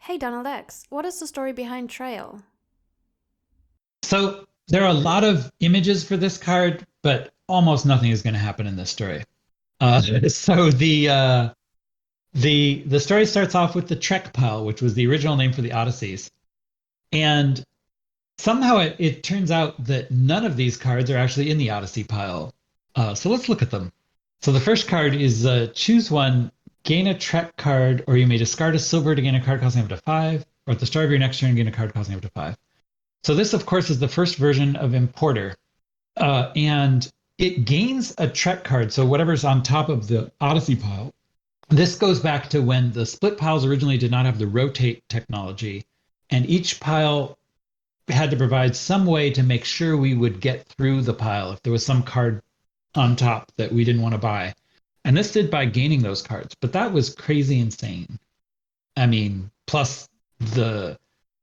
Hey Donald X, what is the story behind Trail? So there are a lot of images for this card, but almost nothing is going to happen in this story. So the story starts off with the Trek pile, which was the original name for the Odysseys, and somehow it turns out that none of these cards are actually in the Odyssey pile. So let's look at them. So the first card is choose one, gain a Trek card, or you may discard a silver to gain a card costing up to five, or at the start of your next turn, gain a card costing up to five. So this, of course, is the first version of Importer, and it gains a Trek card. So whatever's on top of the Odyssey pile. This goes back to when the split piles originally did not have the rotate technology, and each pile had to provide some way to make sure we would get through the pile if there was some card on top that we didn't want to buy. And this did by gaining those cards, but that was crazy insane. I mean, plus the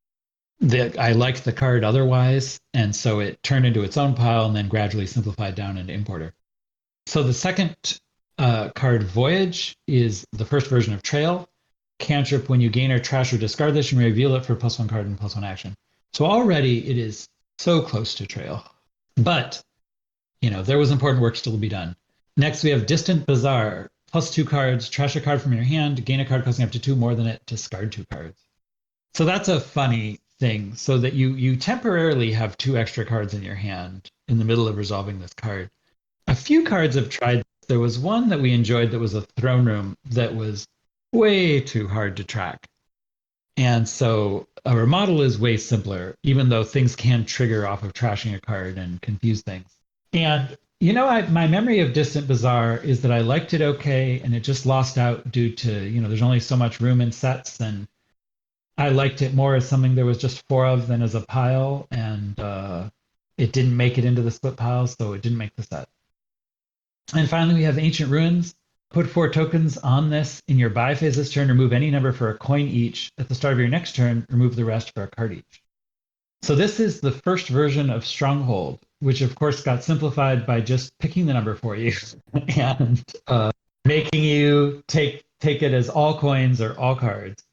I liked the card otherwise, and so it turned into its own pile and then gradually simplified down into importer. So the second card, Voyage, is the first version of Trail. Cantrip, when you gain or trash or discard this, you may reveal it for +1 card and +1 action. So already it is so close to Trail. But, there was important work still to be done. Next, we have Distant Bazaar. +2 cards, trash a card from your hand, gain a card costing up to 2 more than it, discard 2 cards. So that's a funny thing, so that you temporarily have 2 extra cards in your hand in the middle of resolving this card. A few cards have tried. There was one that we enjoyed that was a throne room that was way too hard to track. And so a remodel is way simpler, even though things can trigger off of trashing a card and confuse things. And my memory of Distant Bazaar is that I liked it okay, and it just lost out due to, there's only so much room in sets, and I liked it more as something there was just 4 of than as a pile, and it didn't make it into the split pile, so it didn't make the set. And finally, we have Ancient Ruins. Put 4 tokens on this in your buy phase this turn. Remove any number for a coin each. At the start of your next turn, remove the rest for a card each. So this is the first version of Stronghold, which of course got simplified by just picking the number for you and making you take it as all coins or all cards.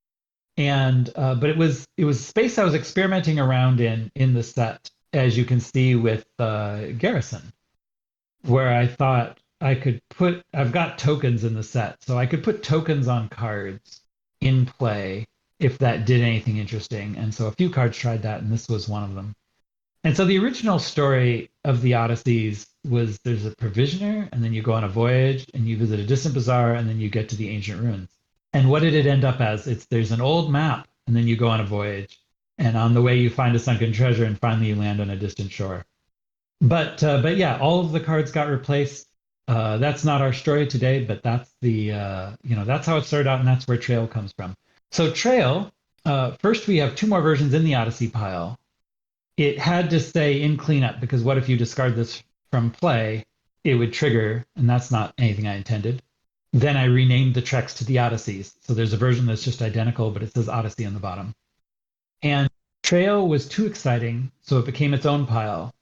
And but it was space I was experimenting around in the set, as you can see with Garrison, where I thought I've got tokens in the set, so I could put tokens on cards in play if that did anything interesting. And so a few cards tried that, and this was one of them. And so the original story of the Odysseys was there's a provisioner, and then you go on a voyage, and you visit a distant bazaar, and then you get to the ancient ruins. And what did it end up as? There's an old map, and then you go on a voyage, and on the way you find a sunken treasure, and finally you land on a distant shore. But yeah, all of the cards got replaced. That's not our story today, but that's the that's how it started out, and that's where Trail comes from. So Trail, first we have 2 more versions in the Odyssey pile. It had to stay in cleanup because what if you discard this from play? It would trigger, and that's not anything I intended. Then I renamed the Treks to the Odysseys. So there's a version that's just identical, but it says Odyssey on the bottom. And Trail was too exciting, so it became its own pile.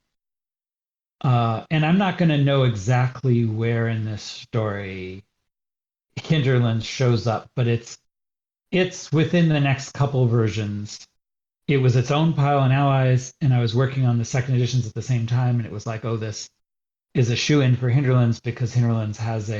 And I'm not going to know exactly where in this story Hinterlands shows up, but it's within the next couple versions. It was its own pile in Allies, and I was working on the second editions at the same time, and it was like, oh, this is a shoe-in for Hinterlands because Hinterlands has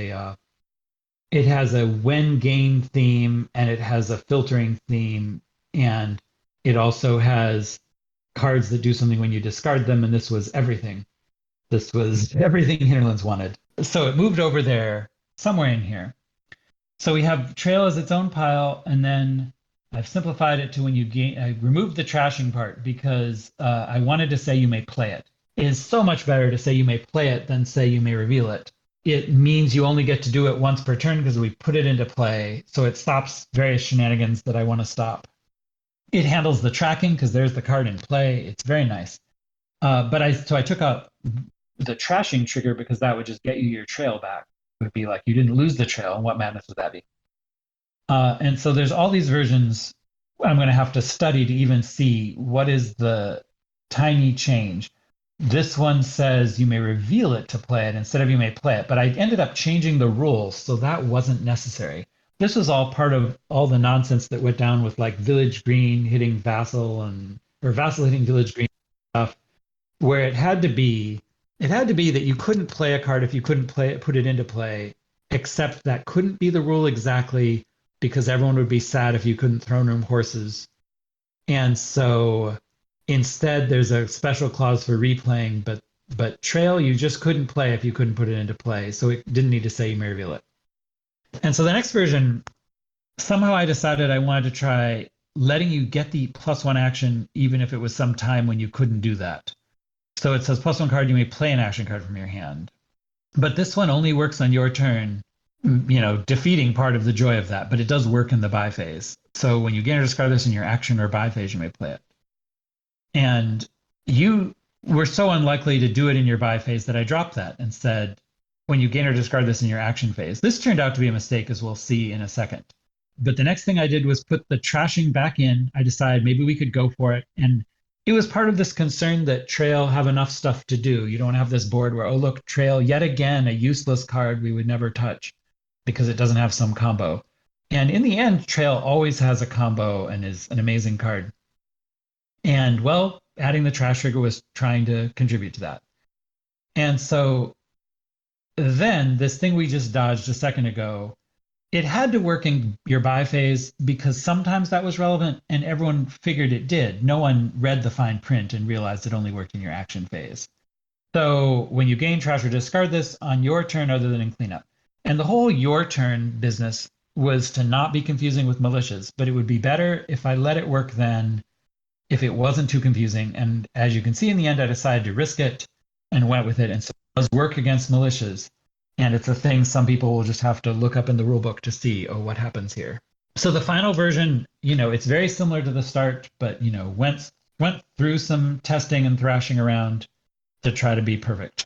a when gain theme, and it has a filtering theme, and it also has cards that do something when you discard them, and this was everything. This was everything Hinterlands wanted. So it moved over there, somewhere in here. So we have Trail as its own pile, and then I've simplified it to when you gain. I removed the trashing part because I wanted to say you may play it. It is so much better to say you may play it than say you may reveal it. It means you only get to do it once per turn because we put it into play, so it stops various shenanigans that I want to stop. It handles the tracking because there's the card in play. It's very nice. But I took out the trashing trigger because that would just get you your trail back. It would be like you didn't lose the trail, and what madness would that be? And so there's all these versions I'm going to have to study to even see what is the tiny change. This one says you may reveal it to play it instead of you may play it, but I ended up changing the rules, so that wasn't necessary. this was all part of all the nonsense that went down with like Village Green hitting Vassal and or Vassal hitting Village Green stuff, where it had to be that you couldn't play a card if you couldn't put it into play, except that couldn't be the rule exactly because everyone would be sad if you couldn't throne room horses. And so instead there's a special clause for replaying, but Trail you just couldn't play if you couldn't put it into play. So it didn't need to say you may reveal it. And so the next version, somehow I decided I wanted to try letting you get the +1 action even if it was some time when you couldn't do that. So it says +1 card, you may play an action card from your hand. But this one only works on your turn, defeating part of the joy of that, but it does work in the buy phase. So when you gain or discard this in your action or buy phase, you may play it. And you were so unlikely to do it in your buy phase that I dropped that and said, when you gain or discard this in your action phase. This turned out to be a mistake, as we'll see in a second. But the next thing I did was put the trashing back in. I decided maybe we could go for it. And it was part of this concern that Trail have enough stuff to do. You don't have this board where, oh, look, Trail, yet again, a useless card we would never touch because it doesn't have some combo. And in the end, Trail always has a combo and is an amazing card. And, well, adding the trash trigger was trying to contribute to that. And so then this thing we just dodged a second ago, it had to work in your buy phase because sometimes that was relevant and everyone figured it did. No one read the fine print and realized it only worked in your action phase. So when you gain trash or discard this on your turn other than in cleanup. And the whole your turn business was to not be confusing with militias, but it would be better if I let it work then if it wasn't too confusing. And as you can see in the end, I decided to risk it and went with it. And so it does work against militias. And it's a thing some people will just have to look up in the rule book to see, oh, what happens here. So the final version, it's very similar to the start, but, went through some testing and thrashing around to try to be perfect.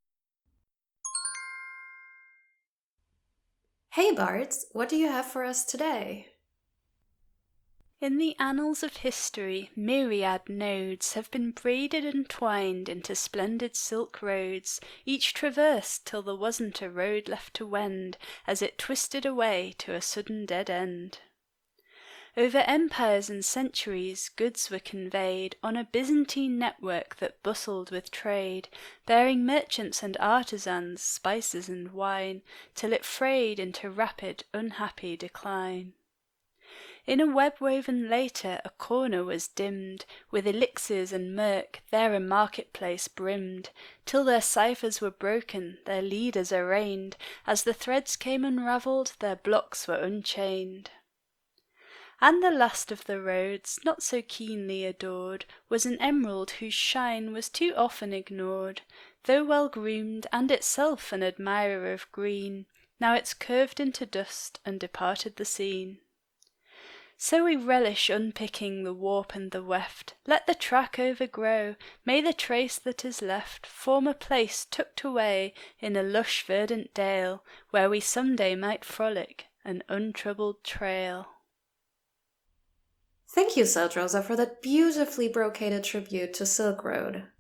Hey Bards, what do you have for us today? In the annals of history, myriad nodes have been braided and twined into splendid silk roads, each traversed till there wasn't a road left to wend, as it twisted away to a sudden dead end. Over empires and centuries goods were conveyed on a Byzantine network that bustled with trade, bearing merchants and artisans spices and wine, till it frayed into rapid, unhappy decline. In a web woven later a corner was dimmed, with elixirs and murk there a marketplace brimmed, till their ciphers were broken, their leaders arraigned, as the threads came unravelled, their blocks were unchained. And the last of the roads, not so keenly adored, was an emerald whose shine was too often ignored, though well groomed, and itself an admirer of green, now it's curved into dust and departed the scene. So we relish unpicking the warp and the weft, let the track overgrow, may the trace that is left form a place tucked away in a lush verdant dale, where we some day might frolic, an untroubled trail. Thank you, Sildrosa, for that beautifully brocaded tribute to Silk Road.